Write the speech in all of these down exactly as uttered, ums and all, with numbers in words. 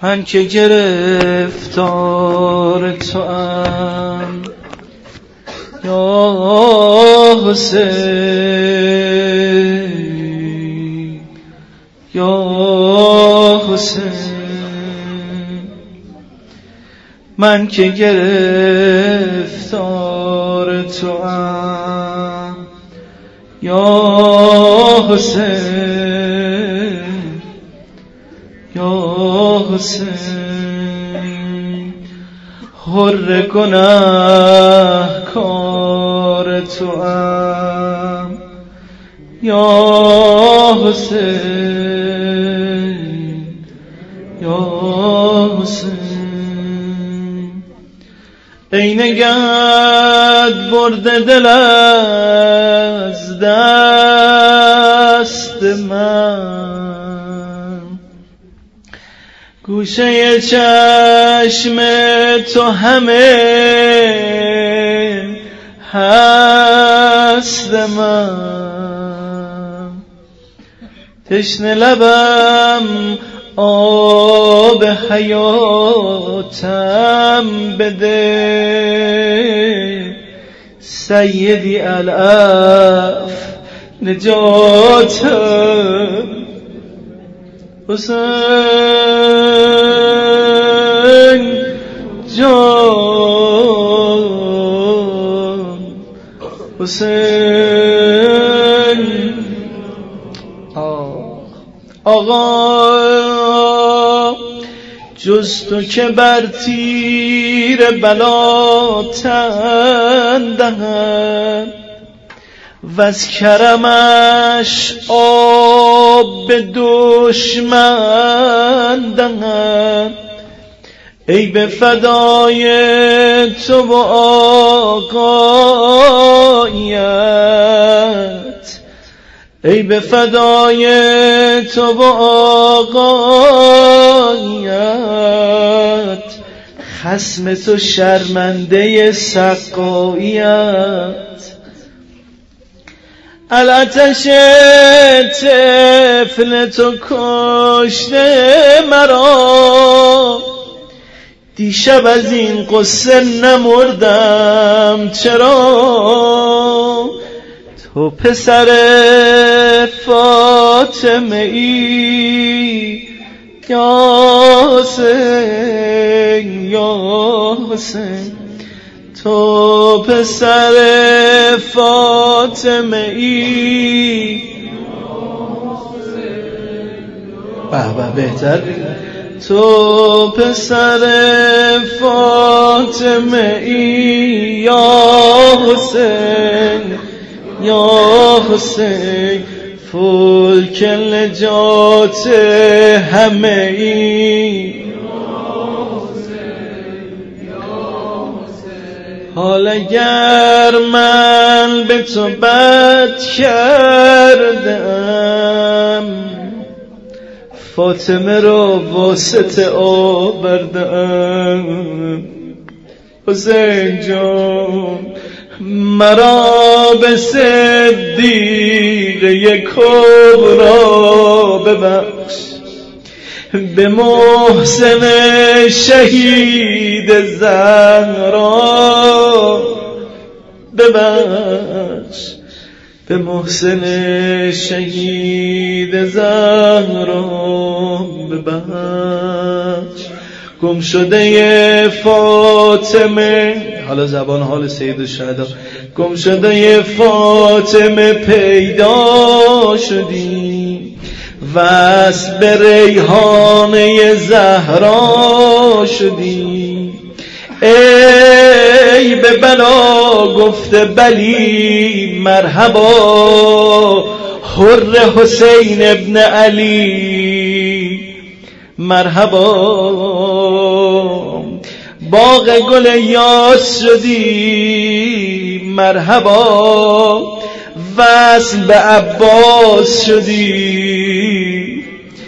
من که گرفتار توام یا حسین یا حسین، من که گرفتار توام یا حسین یا حسین، حر گناهکار توام یا حسین یا حسین، ای نگهت برده دل از دست من، گوشه چشم تو همه هست من، تشنه لبم آب حیاتم بده، سیدی العف نجاتم، حسین جان حسین. آقا جز تو که بر تیر بلا تن دهد و از کرمش آب به دشمن دهد، ای به فدای تو و آقایت، ای به فدای تو و آقایت، خصم تو شرمنده سقایت، الاتش طفل تو کشته مرا، دیشب از این قصه نمردم چرا، تو پسر فاطمه ای یا حسین یا حسین، تو پسر فاطمه ای به به بهتر، تو پسر فاطمه ای یا حسین یا حسین، فلک نجات همه ای، حال اگر من به تو بد کردم، فاطمه را واسطه آوردم، حسین جان مرا به صدیقه کبرا ببخش، به محسن شهید زهرا ببخش، به محسن شهید زهرا ببخش، گم شده فاطمه، حالا زبان حال سید الشهدا، گم شده فاطمه پیدا شدی، وصل به ریحانه زهرا شدی، ای به بلا گفته بلی مرحبا، حر حسین ابن علی مرحبا، باغ گل یاس شدی مرحبا، وصل به عباس شدی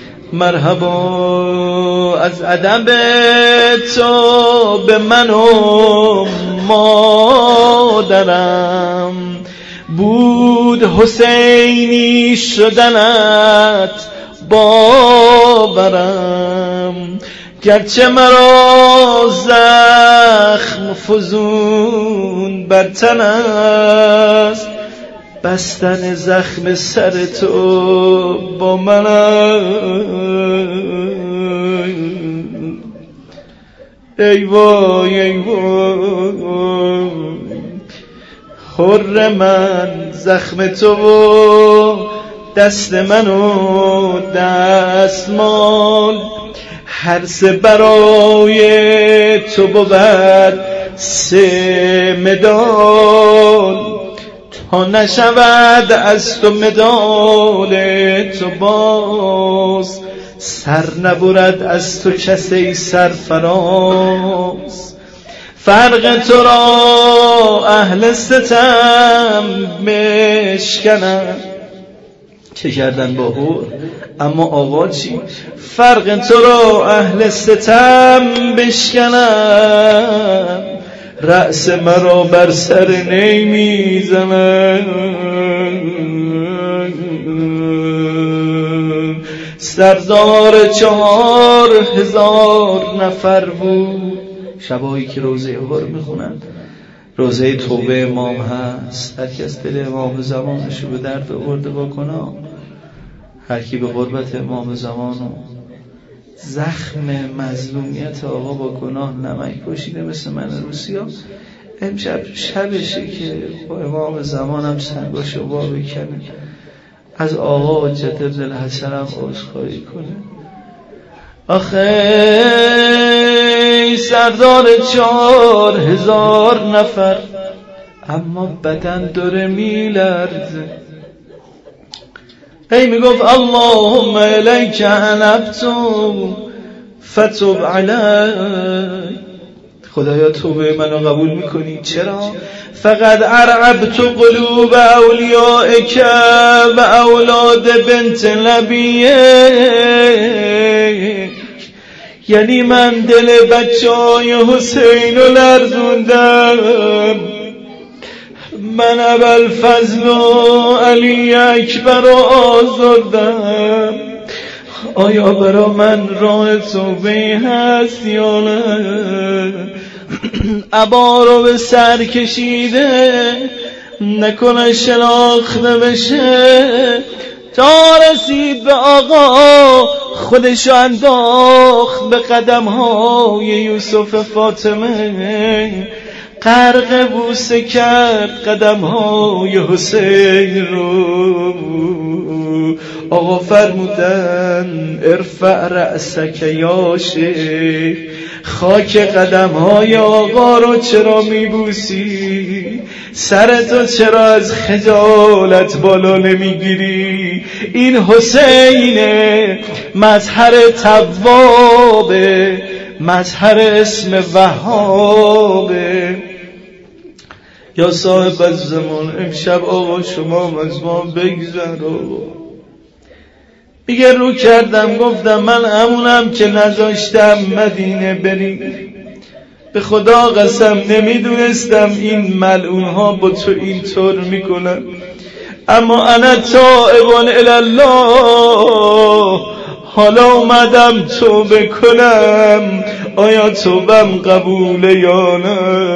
مرحبا، از ادب تو به من و مادرم بود حسینی شدنت باورم، گرچه مرا زخم فزون بر تن است، بستن زخم سر تو با من ای وای ای وای حر من زخم تو و دست من و دستمال، هر سه برای تو بود سه مدال، تا نشود از تو مدال تو باز، سر نبرد از تو کسی سرفراز. فرق تو را اهل ستم مشکنن، چه کردن با هور؟ اما آقا چی؟ فرق تو را اهل ستم بشکنن، رأس مرا بر سر نی میزنن. سردار چهار هزار نفر بود، شبایی که روزه هور میخونن، روزه توبه امام هست. هر کی از دل امام زمانشو به درد آورده با گناه، هر کی به قربت امام زمانو زخم مظلومیت آقا با گناه نمک پوشیده مثل من روسیا، امشب شبشه که با امام زمانم سنگاشو وا بکنه، از آقا حجت ابن الحسن هم عذرخواهی کنه. آخه سردار چهار هزار نفر، اما بدن داره میلرزه. ای میگفت اللهم الیک انبت فتب علی، خدایا توبه منو قبول میکنی. چرا؟ فقد ارعبت قلوب اولیائک و اولاد بنت نبیک، یعنی من دل بچهای حسین رو لرزوندم، من ابوالفضل و علی اکبر رو آزردم. آیا برا من راه توبه هست یا نه؟ عبا رو به سر کشیده، نکنه شناخته بشه، تا رسید به آقا خودشو انداخت به قدمهای یوسف فاطمه، غرق بوسه کرد قدمهای حسین رو. آقا فرمودن ارفع رأسک یا شیخ، خاک قدمهای آقا رو چرا میبوسی؟ سرتو چرا از خجالت بالا نمیگیری؟ این حسینه، مظهر توابه، مظهر اسم وهابه. یا صاحب الزمان امشب آقا شما از ما بگذر. میگه رو کردم گفتم من همونم که نذاشتم مدینه بریم، به خدا قسم نمیدونستم این ملعون ها با تو اینطور میکنن، اما انا تائب الله، حالا اومدم توبه کنم، آیا توبم قبوله یا نه؟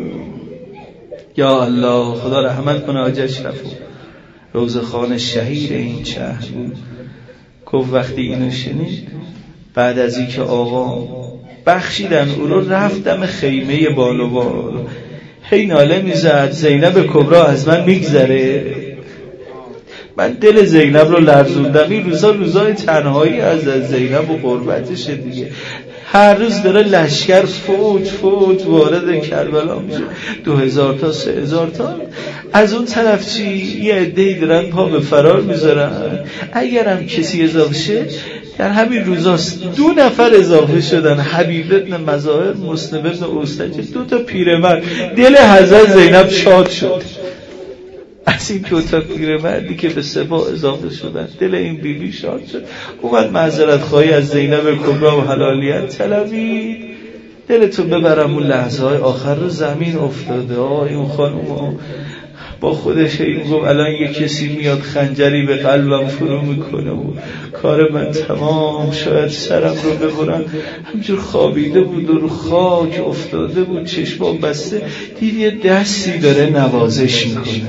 یا الله خدا رحمت کنه حاج اشرفو، روزخان شهیر این شهر بود. گفت وقتی اینو شنید، بعد از اینکه آقا بخشیدن او رو، رفتم خیمه بالوال، هی ناله میزد زینب کبرا از من میگذره. من دل زینب رو لرزوندم. این روزا روزای تنهایی از از زینب و قربتشه دیگه، هر روز داره لشکر فوت فوت وارد کربلا میشه، دو هزار تا سه هزار تا. از اون طرف چی؟ یه عده‌ای دارن پا به فرار میذارن. اگرم کسی اضافه شه، در همین روزاست دو نفر اضافه شدن، حبیب ابن مظاهر، مسلم ابن اوستج، دو تا پیرمرد. دل حضرت زینب شاد شد از این دو تا پیرمردی که به سبا اضافه شدن، دل این بیبی شاد شد. اومد معذرت خواهی از زینب کبرا و حلالیت طلبید. دلتون ببرم اون لحظه های آخر رو زمین افتاده. آه این خانم با خودش این گفت الان یه کسی میاد خنجری به قلبم فرو میکنه و کار من تمام، شاید سرم رو ببرن. همجور خوابیده بود و رو خاک افتاده بود، چشمام بسته، دید یه دستی داره نوازش میکنه.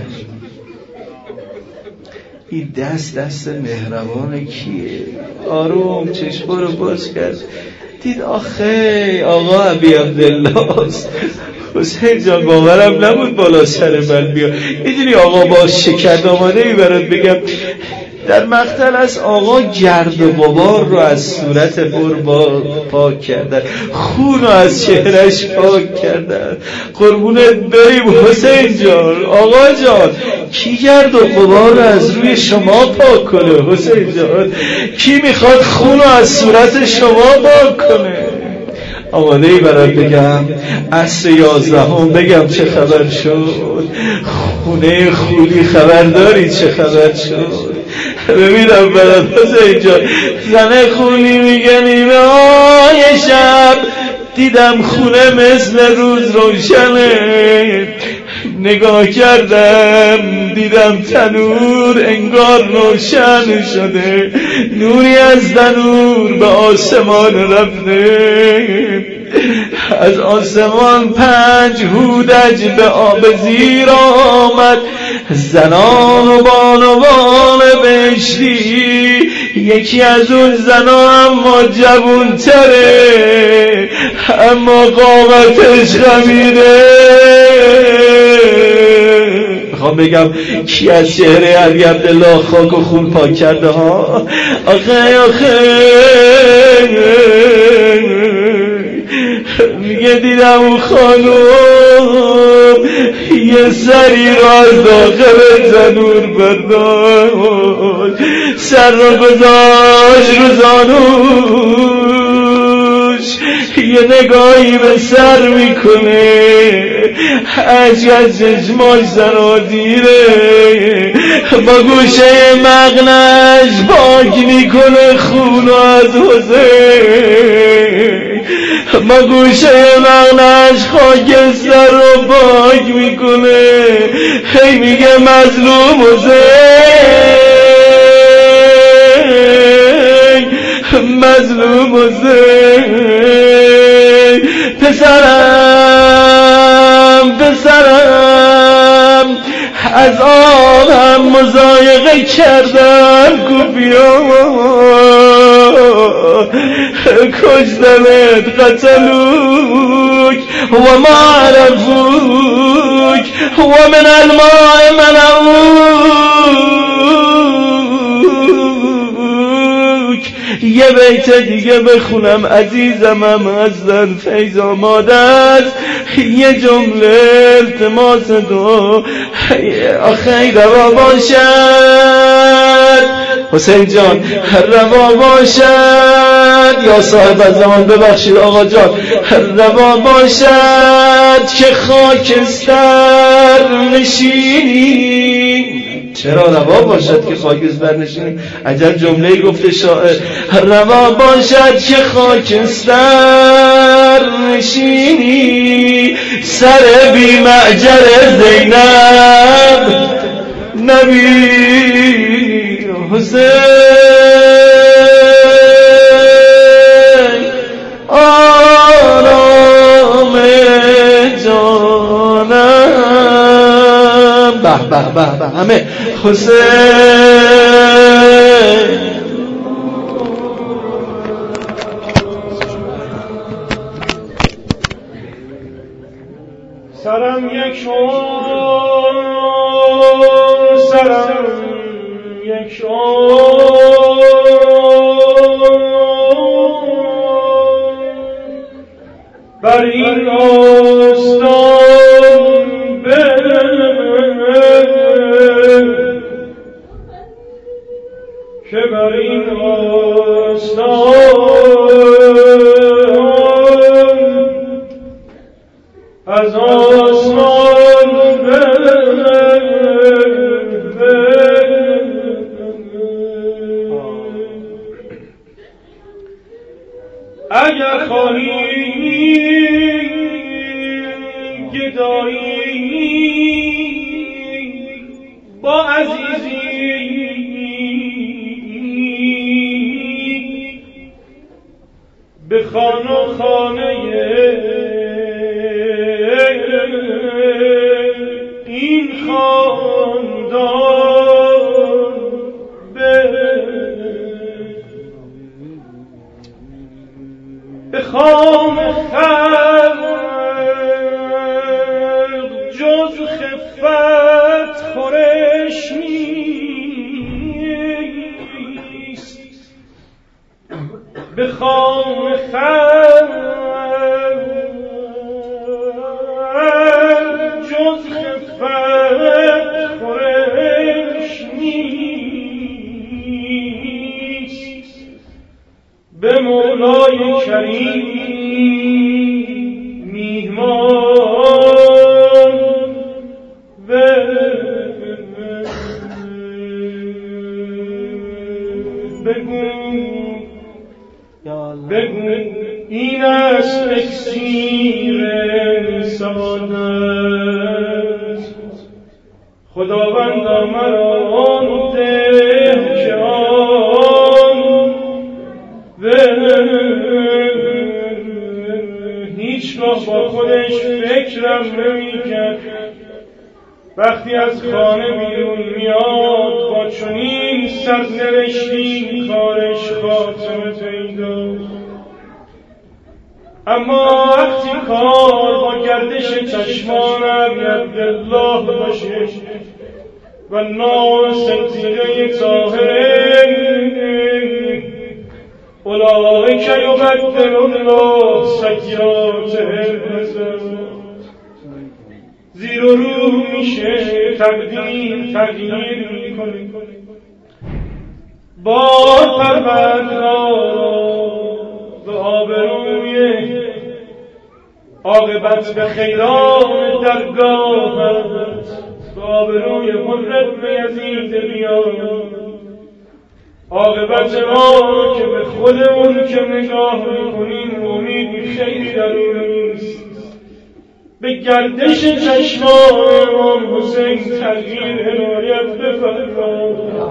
این دست دست مهربان کیه؟ آروم چشما رو باز کرد، دید آخه آقا ابی عبدالله است. حسین جان باورم نبود بالا سر من بیا. میدونی آقا با شکر آماده ای برات بگم، در مقتل از آقا گرد و غبار رو از صورت قربان پاک کردن، خون رو از چهرش پاک کردن. قربونت بریم حسین جان. آقا جان کی گرد و غبار رو از روی شما پاک کنه؟ حسین جان کی میخواد خون رو از صورت شما پاک کنه؟ آماده ای برات بگم عصر یازدهم بگم چه خبر شد؟ خونه خولی خبرداری چه خبر شد؟ ببینم برات حسین جان. زنه خولی میگه نیمه های شب دیدم خونه مثل روز روشنه، نگاه کردم دیدم تنور انگار روشن شده، نوری از تنور به آسمان رفته، از آسمان پنج هودج به آب زیر آمد، زنان و بانوان بهشتی، یکی از اون زنان اما جوون تره اما قامتش خمیره. میخوام بگم کی از چهره علی عبدالله خاک و خون پاک کرده ها؟ آخه آخه میگه دیدم اون خانوم یه سری رو از داخل تنور برداشت، سر رو گذاشت رو زانوش، یه نگاهی به سر میکنه، اشک از چشماش سرازیره، با گوشه مغنش پاک میکنه خون از حسین، با گوشه مغنش خاکستر رو پاک میکنه، هی میگه مظلوم حسین، مظلوم حسین، پسرم پسرم از آنم مضایقه کردن کوبیا کشتمت قتلوک و ما عرفوک و من الماء منعوک. یه بیت دیگه بخونم عزیزمم از در فیض آماده است، یه جمله التماس دو آخه روا باشد حسین جان، روا باشد یا صاحب زمان ببخشید آقا جان، روا باشد که خاکستر نشینی. چرا روا باشد که خاکستر نشینی؟ عجب جمله‌ای گفته شاعر. روا باشد که خاکستر نشینی، سر بی معجر زینب نبی حسین آرام جانم. به به به به همه حسین. سرم یک شد سرم یک شد بر این آستان به که بر این آستان از آسمان اگر خواهی گدایی با عزیزی به خانه و خانه این خاندان به خام خلق جز خفت خورش نیست، به خام خلق جز خفت خورش نیست، به مولای کریم میهمان بگو بگو این است اکسیر سعادت، خداوندا مرا آن ده که آن هیچگاه با خودش فکرم نمی‌کرد وقتی از خانه بیرون میاد با چنین سرنوشتی کارش خاتمه پیدا، اما وقتی کار با گردش چشمان عبدالله باشه و نام ستیره طاهره اولئک یبدل الله سیئاتهم حسنات، زیر و رو میشه، تقدیر تغییر میکنه. با پروردگار به آبروی عاقبت به خیران درگاهت، به آبروی حضرت یزید بیان، عاقبت ما که به خودمون که نگاه میکنیم امید خیلی در اون نیست، به گردش چشمان امام حسین تغییر عنایت بفرما.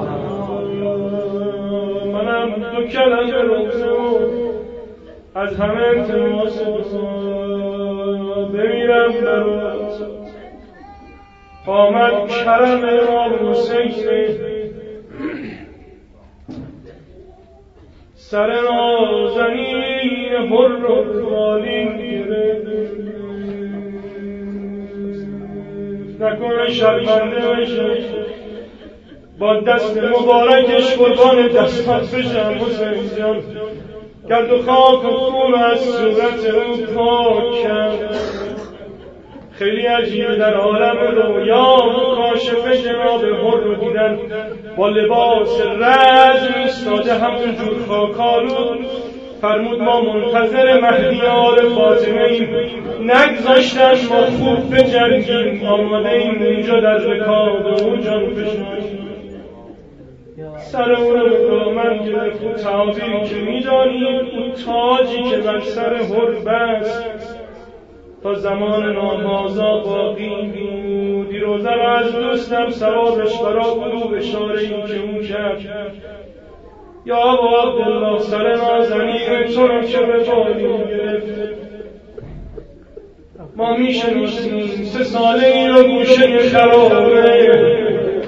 منم دو کلمه روزو از همه التماس بمیرم برات، آمد کرم امام حسین سر نازنین حر و بالین گرفت، نکنه شرمنده بشه با دست مبارکش قربان دستات بشم حسین جان، گرد و خاک و خون از صورت او پاک کرد. خیلی عجیب در عالم رویا کاشف جناب حر رو دیدن با لباس رزم ایستاده همونجور خاکالود، فرمود ما منتظر مهدی آل فاطمه ایم، نگذاشتن ما خوب بجنگیم، آماده ایم اونجا در رکاب او جان بشنیم. سر او رو به دامن گرفت و تعابیر که میدانیم اون تاجی که بر سر حر بست تا زمان نامازا باقی بود. دیروزه را از دوستم ثوابش برا بود اشاره این که اون کرد. یا ابا عبدالله سر نازنین تو رو که به بالی گرفت، ما میشنوسیم سه ساله ای رو گوشه خرابه،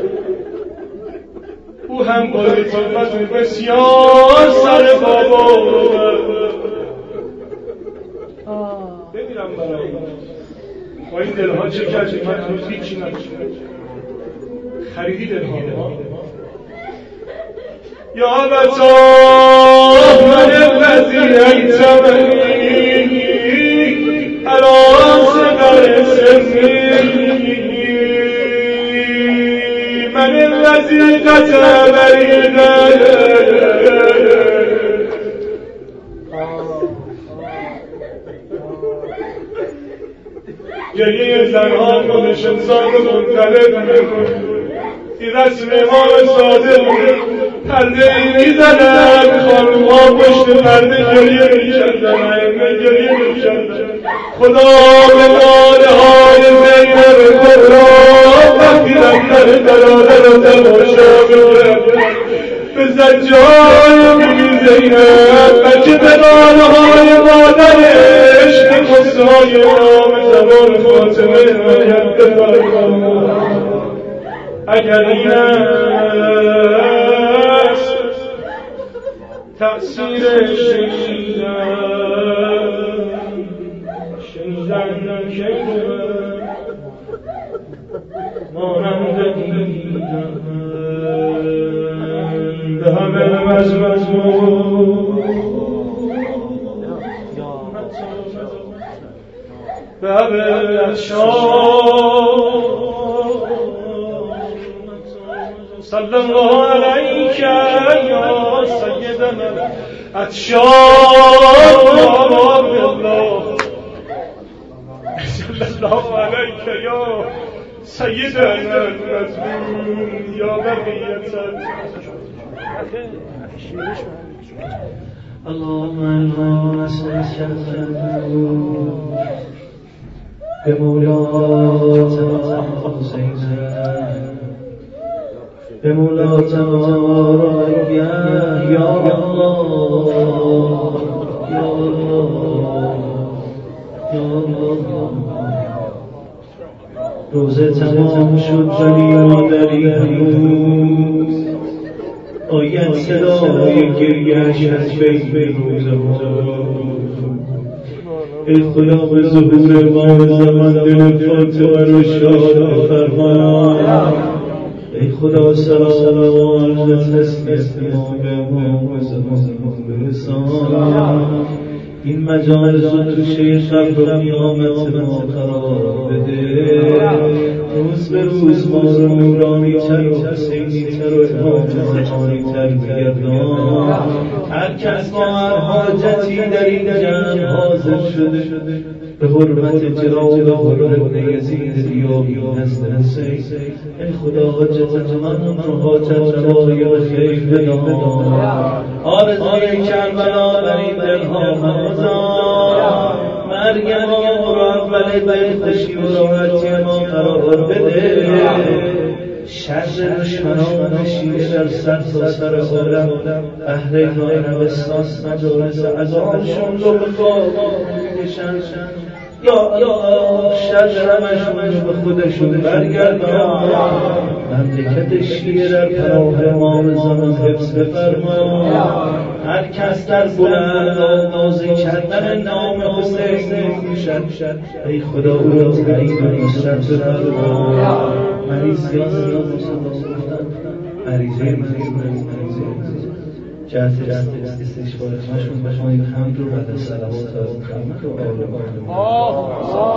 او هم با لطافت بسیار سر بابا رو بمیرم برای با این دلها چه کردی؟ من هنوز هیچی نشد. خریدی دلها یا بتا من وزیر ایتمنی حراس در سنی من وزیر قتبری گریه زنها خودش انسان رو منطلق میکن. این رسم امام صادق پرده ای میزنن، خانوها پشت پرده گریه میکردن، ائمه گریه میکردن. خدا به ناله های زینب کبرا وقتی رفتن دلاله شامل بزد جای بی زینب بچه به نالهای مادرش نکسای نام زمان فاطمه آید بفرما اگر این است تأثیر شنیدن شنیدن شنیدن مانند دیدن به همه مزمزمون به همه اتشان صلی الله علیک یا سیدنا اتشان الله صلی الله علیک یا سیدنا المظلوم یا بقیت اللهم انا نسألك بمولات حسینه بمولات مبارک یا الله یا الله یا الله روزه تمام شد ولی مادری هنوز آید صدای گریه‌اش از بین روزه ها ای خدا به ظهور امام زمان دل فاطمه رو شاد فرما ای خدا سلام و عرض تسلیت امام به امام زمان برسان این مجالس رو تو شیخ قبر و قیامت ما قرار بده روز به روز ما رو نورانی تر و حسینی تر و امام زمانی تر بگردان هر کس با هر حاجتی در این جمع حاضر شده به حرمت جلال و حرمت یزید ریابی هست حسین ای خدا حاجت من رو حاجت رای خیر بدان آرزوی کربلا بر این دلها مزار مرگ ما رو اول دل خوشی و راحتی ما قرار بده شر دشمنان شیعه در سر تا سر عالم اهل عربستان مجالس عذابشون رو به خاک میکشن یا الله شر همشون به خودشون برگردان مملکت شیعه در پناه امام زمان حفظ بفرما هر کس در بلند نازی کردن نام حسین میکشد ای خدا او را تعیین و نصرت بفرما مریض یا زیاد مریضه مریضه جهت استشفاء مشون بشمایید حمد رو بعد از صلوات و خدمت و آل